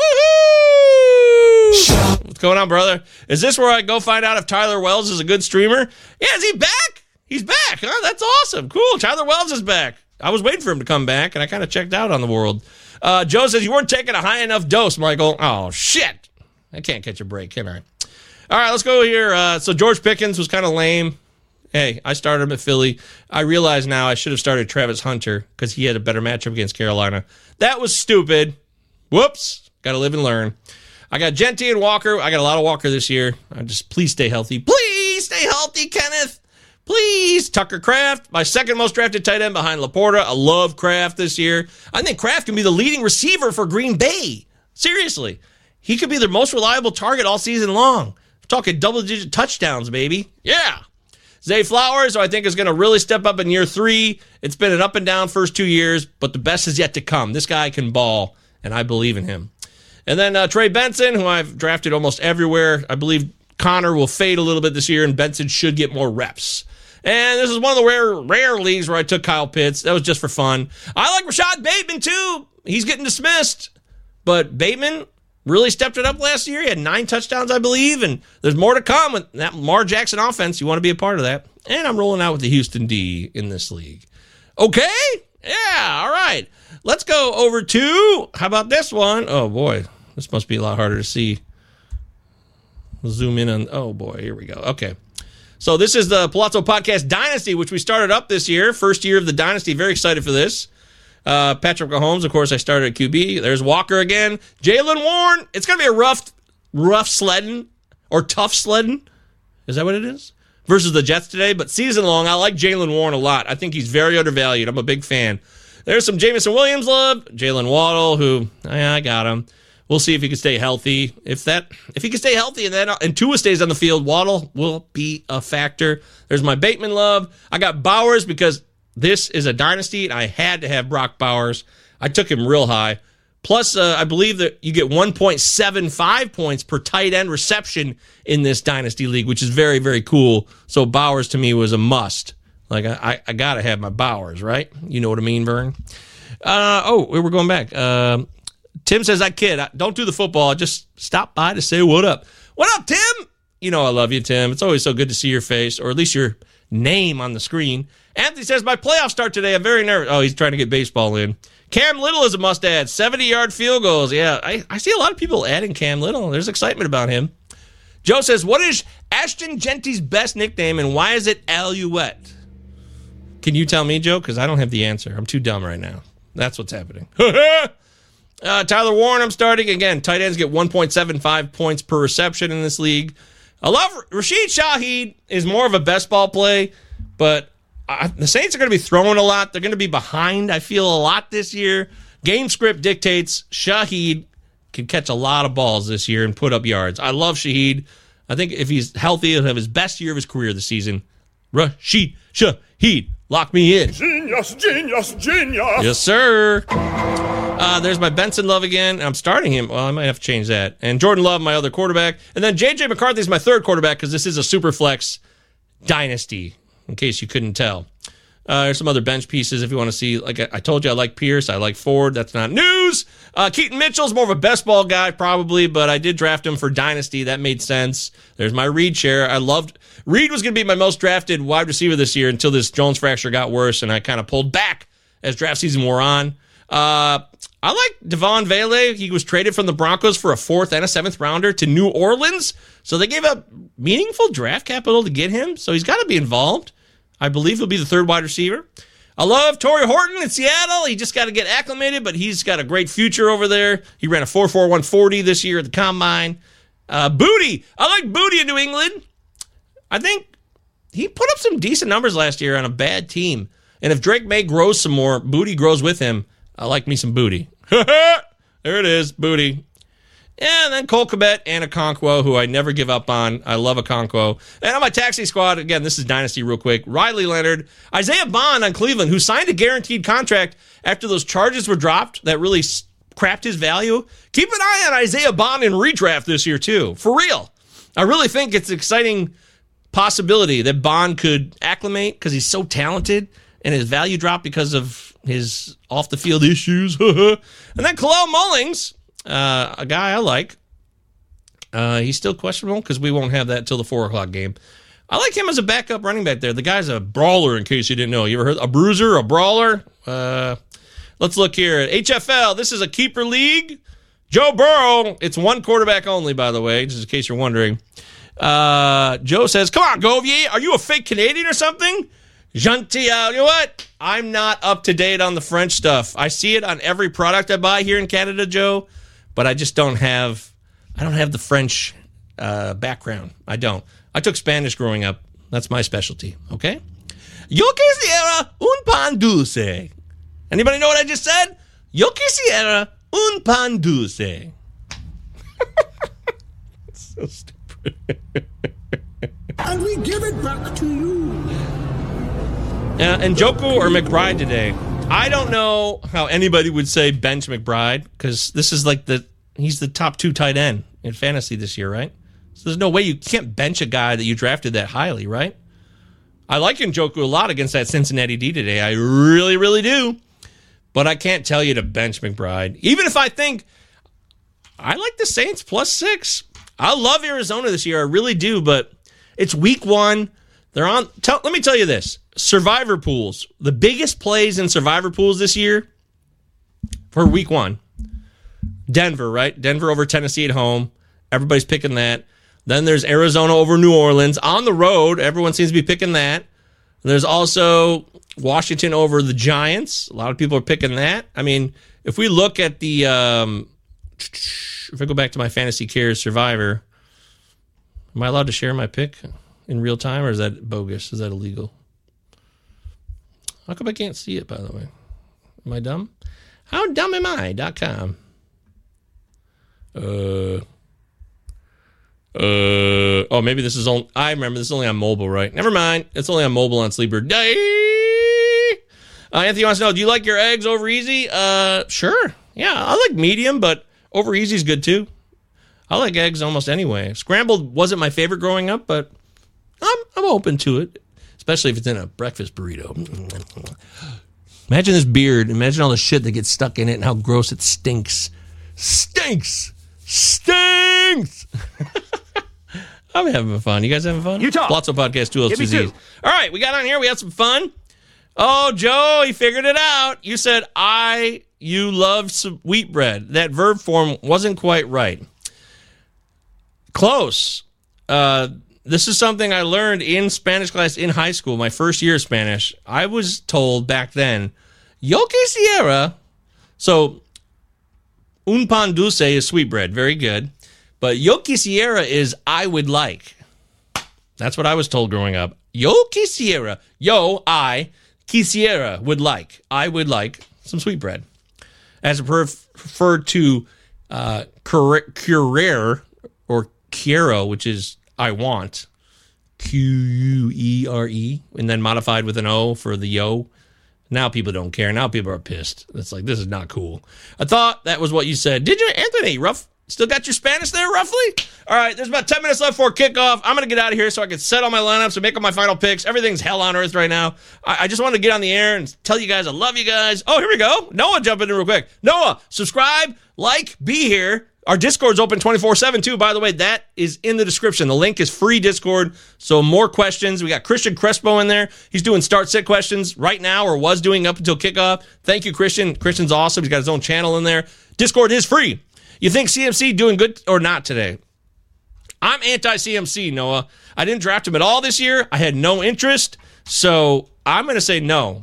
man, woohoo! What's going on, brother? Is this where I go find out if Tyler Wells is a good streamer? Yeah, is he back? He's back, huh? That's awesome. Cool, Tyler Wells is back. I was waiting for him to come back, and I kind of checked out on the world. Uh, Joe says, you weren't taking a high enough dose, Michael. Oh, shit. I can't catch a break, can I? All right, let's go here. Uh, so George Pickens was kind of lame. Hey, I started him at Philly. I realize now I should have started Travis Hunter because he had a better matchup against Carolina. That was stupid. Whoops. Got to live and learn. I got Genty and Walker. I got a lot of Walker this year. I just please stay healthy. Please stay healthy, Kenneth. Please. Tucker Kraft, my second most drafted tight end behind Laporta. I love Kraft this year. I think Kraft can be the leading receiver for Green Bay. Seriously. He could be their most reliable target all season long. I'm talking double-digit touchdowns, baby. Yeah. Zay Flowers, who I think is going to really step up in year three. It's been an up and down first two years, but the best is yet to come. This guy can ball, and I believe in him. And then uh, Trey Benson, who I've drafted almost everywhere. I believe Connor will fade a little bit this year, and Benson should get more reps. And this is one of the rare rare leagues where I took Kyle Pitts. That was just for fun. I like Rashad Bateman, too. He's getting dismissed. But Bateman really stepped it up last year. He had nine touchdowns, I believe, and there's more to come with that Lamar Jackson offense. You want to be a part of that. And I'm rolling out with the Houston D in this league. Okay? Yeah, all right. Let's go over to, how about this one? Oh, boy. This must be a lot harder to see. We'll zoom in on, oh, boy, here we go. Okay. So this is the Palazzo Podcast Dynasty, which we started up this year. First year of the Dynasty. Very excited for this. Uh, Patrick Mahomes, of course, I started at Q B. There's Walker again. Jaylen Warren. It's going to be a rough, rough sledding or tough sledding. Is that what it is? Versus the Jets today. But season long, I like Jaylen Warren a lot. I think he's very undervalued. I'm a big fan. There's some Jameson Williams love. Jalen Waddle, who, yeah, I got him. We'll see if he can stay healthy. If that, if he can stay healthy and then and Tua stays on the field, Waddle will be a factor. There's my Bateman love. I got Bowers because this is a dynasty, and I had to have Brock Bowers. I took him real high. Plus, uh, I believe that you get one point seven five points per tight end reception in this dynasty league, which is very, very cool. So Bowers, to me, was a must. Like, I, I got to have my Bowers, right? You know what I mean, Vern? Uh, oh, we were going back. Uh, Tim says, I kid. Don't do the football. Just stop by to say what up. What up, Tim? You know I love you, Tim. It's always so good to see your face, or at least your name on the screen. Anthony says, my playoff start today, I'm very nervous. Oh, he's trying to get baseball in. Cam Little is a must-add. seventy-yard field goals. Yeah, I, I see a lot of people adding Cam Little. There's excitement about him. Joe says, what is Ashton Genty's best nickname, and why is it Alouette? Can you tell me, Joe? Because I don't have the answer. I'm too dumb right now. That's what's happening. uh, Tyler Warren, I'm starting. Again, tight ends get one point seven five points per reception in this league. I love Rashid Shaheed is more of a best ball play, but I, the Saints are going to be throwing a lot. They're going to be behind, I feel, a lot this year. Game script dictates Shaheed can catch a lot of balls this year and put up yards. I love Shaheed. I think if he's healthy, he'll have his best year of his career this season. Rashid Shaheed, lock me in. Genius, genius, genius. Yes, sir. Uh, there's my Benson Love again. I'm starting him. Well, I might have to change that. And Jordan Love, my other quarterback. And then J J McCarthy is my third quarterback because this is a super flex dynasty, in case you couldn't tell. Uh, there's some other bench pieces if you want to see. Like I, I told you, I like Pierce. I like Ford. That's not news. Uh, Keaton Mitchell's more of a best ball guy, probably, but I did draft him for Dynasty. That made sense. There's my Reed share. I loved Reed was going to be my most drafted wide receiver this year until this Jones fracture got worse, and I kind of pulled back as draft season wore on. Uh, I like Devon Vele. He was traded from the Broncos for a fourth and a seventh rounder to New Orleans, so they gave up meaningful draft capital to get him, so he's got to be involved. I believe he'll be the third wide receiver. I love Torrey Horton in Seattle. He just got to get acclimated, but he's got a great future over there. He ran a four four one forty this year at the Combine. Uh, Booty. I like Booty in New England. I think he put up some decent numbers last year on a bad team. And if Drake May grows some more, Booty grows with him. I like me some Booty. There it is, Booty. And then Cole Kmet and Okonkwo, who I never give up on. I love Okonkwo. And on my taxi squad, again, this is Dynasty real quick. Riley Leonard, Isaiah Bond on Cleveland, who signed a guaranteed contract after those charges were dropped that really crapped his value. Keep an eye on Isaiah Bond in redraft this year, too. For real. I really think it's an exciting possibility that Bond could acclimate because he's so talented and his value dropped because of his off-the-field issues. And then Khalil Mullings, Uh, a guy I like. Uh, he's still questionable because we won't have that until the four o'clock game. I like him as a backup running back there. The guy's a brawler, in case you didn't know. You ever heard a bruiser, a brawler? Uh, let's look here at H F L. This is a keeper league. Joe Burrow. It's one quarterback only, by the way, just in case you're wondering. Uh, Joe says, come on, Govier. Are you a fake Canadian or something? Gentil, you know what? I'm not up to date on the French stuff. I see it on every product I buy here in Canada, Joe. But I just don't have, I don't have the French uh, background. I don't. I took Spanish growing up. That's my specialty, okay? Yo quisiera un pan dulce. Anybody know what I just said? Yo quisiera un pan dulce. So stupid. And we give it back to you. Uh, and Njoku or McBride today? I don't know how anybody would say bench McBride because this is like the he's the top two tight end in fantasy this year, right? So there's no way you can't bench a guy that you drafted that highly, right? I like Njoku a lot against that Cincinnati D today. I really, really do. But I can't tell you to bench McBride. Even if I think I like the Saints plus six. I love Arizona this year. I really do, but it's week one. They're on. Tell, let me tell you this. Survivor pools. The biggest plays in survivor pools this year for week one. Denver, right? Denver over Tennessee at home. Everybody's picking that. Then there's Arizona over New Orleans. On the road, everyone seems to be picking that. There's also Washington over the Giants. A lot of people are picking that. I mean, if we look at the, um, if I go back to my Fantasy Cares Survivor, am I allowed to share my pick in real time, or is that bogus? Is that illegal? How come I can't see it, by the way? Am I dumb? How dumb am I? Dot com. Uh, uh, oh, maybe this is on. I remember this is only on mobile, right? Never mind. It's only on mobile on Sleeper. Day. Uh, Anthony wants to know, do you like your eggs over easy? Uh, sure. Yeah, I like medium, but over easy is good too. I like eggs almost anyway. Scrambled wasn't my favorite growing up, but I'm I'm open to it. Especially if it's in a breakfast burrito. Imagine this beard. Imagine all the shit that gets stuck in it and how gross it stinks. Stinks! Stinks! I'm having fun. You guys having fun? Utah. Blotzo Podcast, two L's, two Z's. two. All right, we got on here. We had some fun. Oh, Joe, he figured it out. You said, I, you love some wheat bread. That verb form wasn't quite right. Close. Uh, this is something I learned in Spanish class in high school, my first year of Spanish. I was told back then, yo quisiera. So, un pan dulce is sweetbread. Very good. But yo quisiera is I would like. That's what I was told growing up. Yo quisiera. Yo, I, quisiera, would like. I would like some sweetbread. As referred to uh, querer or quiero, which is I want. Q U E R E. And then modified with an O for the yo. Now people don't care. Now people are pissed. It's like, this is not cool. I thought that was what you said. Did you, Anthony? Rough. Still got your Spanish there, roughly? All right, there's about ten minutes left for kickoff. I'm going to get out of here so I can set all my lineups and make all my final picks. Everything's hell on earth right now. I, I just wanted to get on the air and tell you guys I love you guys. Oh, here we go. Noah, jump in real quick. Noah, subscribe, like, be here. Our Discord's open twenty-four seven, too. By the way, that is in the description. The link is free Discord, so more questions. We got Christian Crespo in there. He's doing start-sit questions right now, or was doing up until kickoff. Thank you, Christian. Christian's awesome. He's got his own channel in there. Discord is free. You think C M C doing good or not today? I'm anti-C M C, Noah. I didn't draft him at all this year. I had no interest, so I'm going to say no.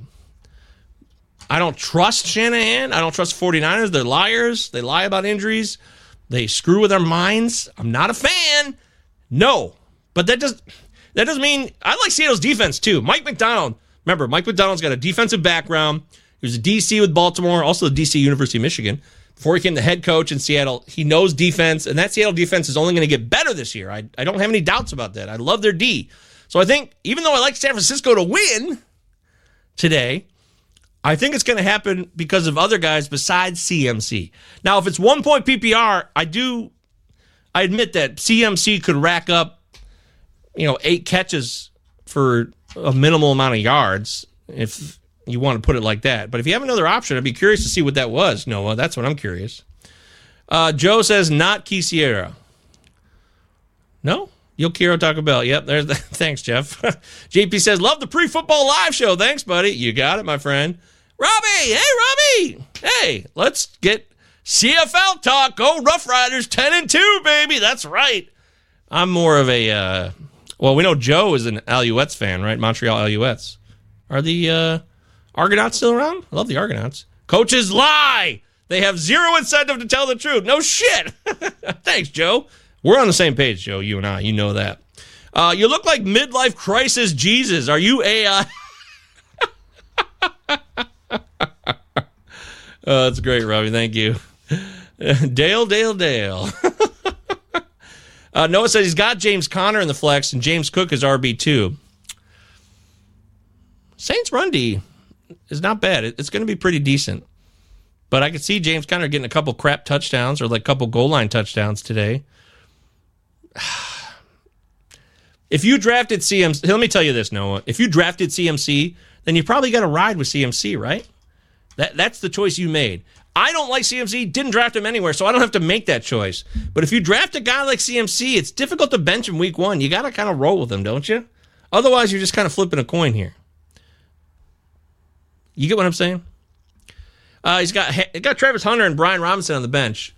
I don't trust Shanahan. I don't trust the 49ers. They're liars. They lie about injuries. They screw with our minds. I'm not a fan. No. But that, does, that doesn't mean... I like Seattle's defense, too. Mike Macdonald. Remember, Mike Macdonald's got a defensive background. He was a D C with Baltimore, also the D C University of Michigan. Before he became the head coach in Seattle, he knows defense, and that Seattle defense is only going to get better this year. I, I don't have any doubts about that. I love their D. So I think, even though I like San Francisco to win today, I think it's going to happen because of other guys besides C M C. Now, if it's one-point P P R, I do, I admit that C M C could rack up, you know, eight catches for a minimal amount of yards, if you want to put it like that. But if you have another option, I'd be curious to see what that was, Noah. That's what I'm curious. Uh, Joe says, not Quisiera. No? Yo quiero Taco Bell. Yep, there's the, thanks, Jeff. J P says, love the pre-football live show. Thanks, buddy. You got it, my friend. Robbie! Hey, Robbie! Hey, let's get C F L talk. Go Rough Riders ten and two, baby. That's right. I'm more of a, uh, well, we know Joe is an Alouettes fan, right? Montreal Alouettes. Are the uh, Argonauts still around? I love the Argonauts. Coaches lie. They have zero incentive to tell the truth. No shit. Thanks, Joe. We're on the same page, Joe, you and I. You know that. Uh, you look like midlife crisis Jesus. Are you A I? Oh, that's great, Robbie. Thank you. Dale, Dale, Dale. uh, Noah says he's got James Conner in the flex, and James Cook is R B two. Saints run D is not bad. It's going to be pretty decent. But I could see James Conner getting a couple crap touchdowns or like a couple goal line touchdowns today. If you drafted C M C, let me tell you this, Noah. If you drafted C M C, then you probably got to ride with C M C, right? That That's the choice you made. I don't like C M C, didn't draft him anywhere, so I don't have to make that choice. But if you draft a guy like C M C, it's difficult to bench him week one. You got to kind of roll with him, don't you? Otherwise, you're just kind of flipping a coin here. You get what I'm saying? Uh, he's got he got Travis Hunter and Brian Robinson on the bench.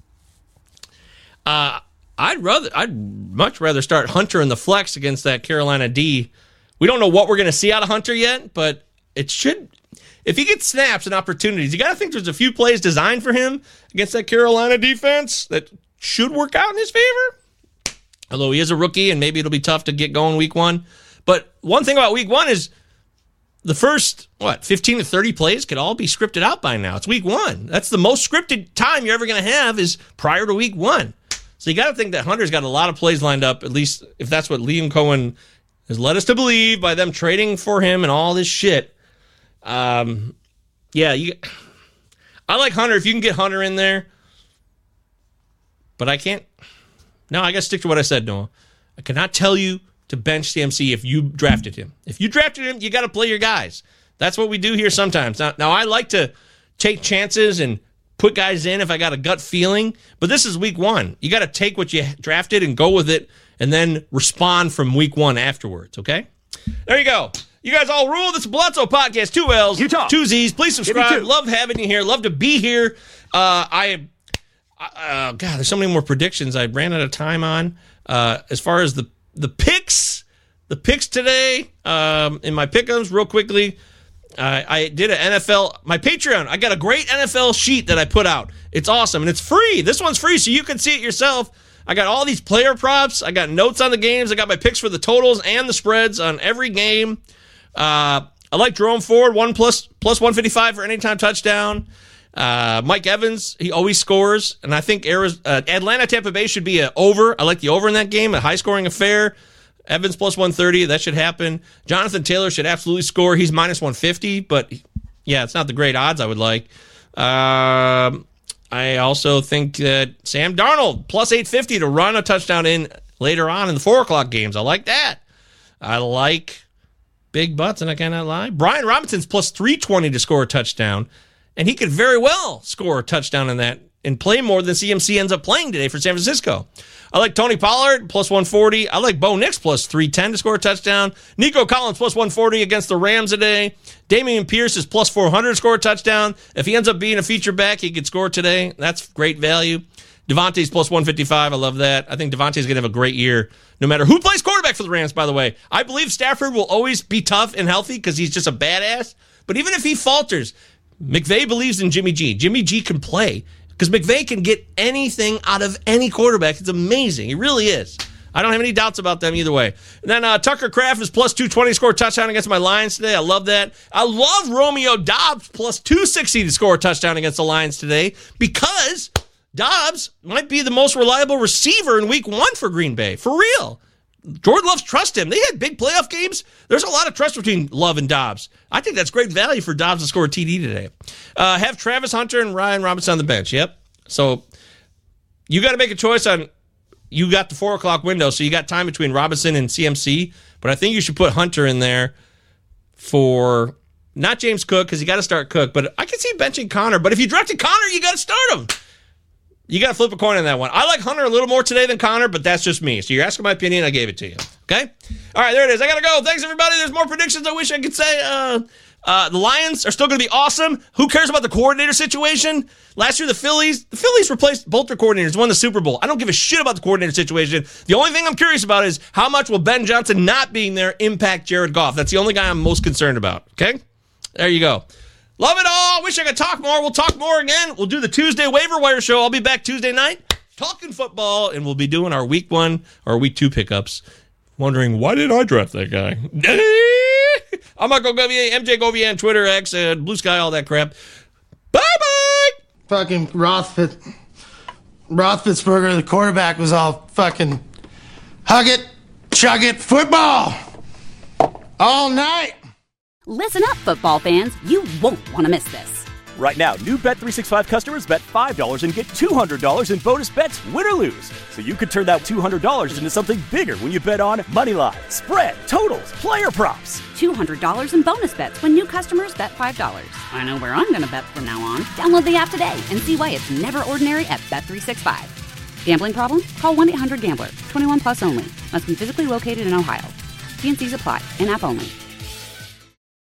Uh, I'd rather, I'd much rather start Hunter in the flex against that Carolina D. We don't know what we're going to see out of Hunter yet, but it should. If he gets snaps and opportunities, you got to think there's a few plays designed for him against that Carolina defense that should work out in his favor. Although he is a rookie, and maybe it'll be tough to get going week one. But one thing about week one is the first, what, fifteen to thirty plays could all be scripted out by now. It's week one. That's the most scripted time you're ever going to have is prior to week one. So you got to think that Hunter's got a lot of plays lined up, at least if that's what Liam Cohen has led us to believe by them trading for him and all this shit. Um, yeah, you. I like Hunter if you can get Hunter in there, but I can't. No, I got to stick to what I said, Noah. I cannot tell you to bench C M C if you drafted him. If you drafted him, you got to play your guys. That's what we do here sometimes. Now, now, I like to take chances and put guys in if I got a gut feeling, but this is week one. You got to take what you drafted and go with it and then respond from week one afterwards, okay? There you go. You guys all rule. This is Palazzo Podcast. Two L's, Utah. two Z's. Please subscribe. Love having you here. Love to be here. Uh, I, uh, God, there's so many more predictions I ran out of time on. Uh, as far as the, the picks, the picks today, um, in my pick'ems, real quickly, uh, I did an N F L, my Patreon. I got a great N F L sheet that I put out. It's awesome, and it's free. This one's free, so you can see it yourself. I got all these player props. I got notes on the games. I got my picks for the totals and the spreads on every game. Uh, I like Jerome Ford, one plus, plus one fifty-five for anytime touchdown. Uh, Mike Evans, he always scores. And I think Arizona, uh, Atlanta, Tampa Bay should be an over. I like the over in that game, a high-scoring affair. Evans plus one thirty, that should happen. Jonathan Taylor should absolutely score. He's minus one fifty, but yeah, it's not the great odds I would like. Um, I also think that Sam Darnold, plus eight fifty to run a touchdown in later on in the four o'clock games. I like that. I like big butts, and I cannot lie. Brian Robinson's plus three twenty to score a touchdown, and he could very well score a touchdown in that and play more than C M C ends up playing today for San Francisco. I like Tony Pollard, plus one forty. I like Bo Nix, plus three ten to score a touchdown. Nico Collins, plus one forty against the Rams today. Damian Pierce is plus four hundred to score a touchdown. If he ends up being a feature back, he could score today. That's great value. Devontae's plus one fifty-five. I love that. I think Devontae's going to have a great year, no matter who plays quarterback for the Rams, by the way. I believe Stafford will always be tough and healthy because he's just a badass. But even if he falters, McVay believes in Jimmy G. Jimmy G can play because McVay can get anything out of any quarterback. It's amazing. He really is. I don't have any doubts about them either way. And then uh, Tucker Kraft is plus two twenty to score a touchdown against my Lions today. I love that. I love Romeo Doubs plus two sixty to score a touchdown against the Lions today because Dobbs might be the most reliable receiver in week one for Green Bay. For real. Jordan Love's trust him. They had big playoff games. There's a lot of trust between Love and Dobbs. I think that's great value for Dobbs to score a T D today. Uh, have Travis Hunter and Ryan Robinson on the bench. Yep. So you got to make a choice on, you got the four o'clock window, so you got time between Robinson and C M C, but I think you should put Hunter in there for not James Cook because you got to start Cook, but I can see benching Connor. But if you drafted Connor, you got to start him. You got to flip a coin on that one. I like Hunter a little more today than Connor, but that's just me. So you're asking my opinion. I gave it to you. Okay? All right, there it is. I got to go. Thanks, everybody. There's more predictions I wish I could say. Uh, uh, the Lions are still going to be awesome. Who cares about the coordinator situation? Last year, the Phillies, the Phillies replaced both their coordinators, won the Super Bowl. I don't give a shit about the coordinator situation. The only thing I'm curious about is how much will Ben Johnson not being there impact Jared Goff. That's the only guy I'm most concerned about. Okay? There you go. Love it all. Wish I could talk more. We'll talk more again. We'll do the Tuesday waiver wire show. I'll be back Tuesday night talking football, and we'll be doing our week one or week two pickups. Wondering, why did I draft that guy? I'm Marco Govier, M J Govier on Twitter, X, and Blue Sky, all that crap. Bye-bye. Fucking Rothfit, Roethlisberger, the quarterback, was all fucking hug it, chug it, football all night. Listen up, football fans. You won't want to miss this. Right now, new Bet three sixty-five customers bet five dollars and get two hundred dollars in bonus bets, win or lose. So you could turn that two hundred dollars into something bigger when you bet on Moneyline, spread, totals, player props. two hundred dollars in bonus bets when new customers bet five dollars. I know where I'm going to bet from now on. Download the app today and see why it's never ordinary at Bet three sixty-five. Gambling problem? Call one eight hundred gambler. twenty-one plus only. Must be physically located in Ohio. T and C's apply. In-app only.